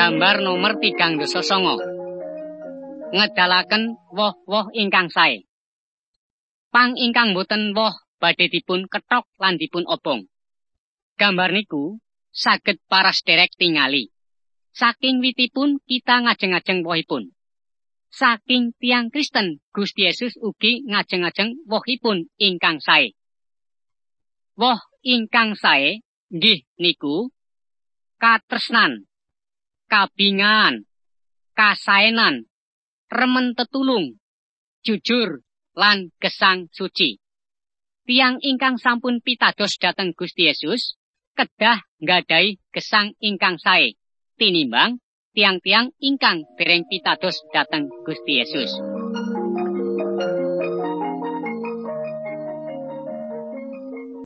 Gambar nomor 39. Ngedalaken woh-woh ingkang sae. Pang ingkang boten woh badhe dipun kethok lan dipun obong. Gambar niku saged para sederek tingali. Saking witipun kita ngajeng-ajeng wohipun. Saking tiang Kristen Gusti Yesus ugi ngajeng-ajeng wohipun ingkang sae. Woh ingkang sae nggih niku katresnan, kabingan, kasaenan, remen tetulung, jujur, lan gesang suci. Tiang ingkang sampun pitados dhateng Gusti Yesus kedah nggadahi gesang ingkang sae tinimbang tiang-tiang ingkang dereng pitados dhateng Gusti Yesus.